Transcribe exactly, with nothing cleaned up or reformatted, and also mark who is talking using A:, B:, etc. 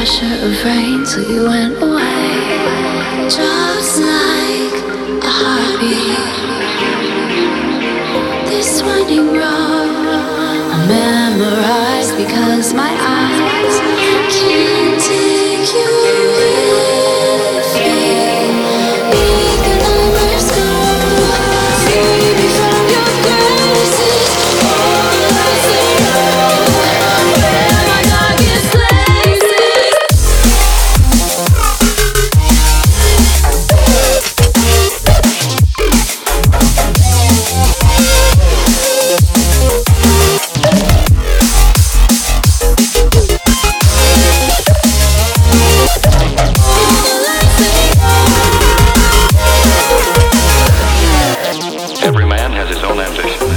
A: pressure of rain till you went away. Just like a heartbeat. This winding road I memorized because my eyes can't take you with me. Make the numbers go. Free me from your graces. All I say no. Where my darkest places.
B: Every man has his own ambition.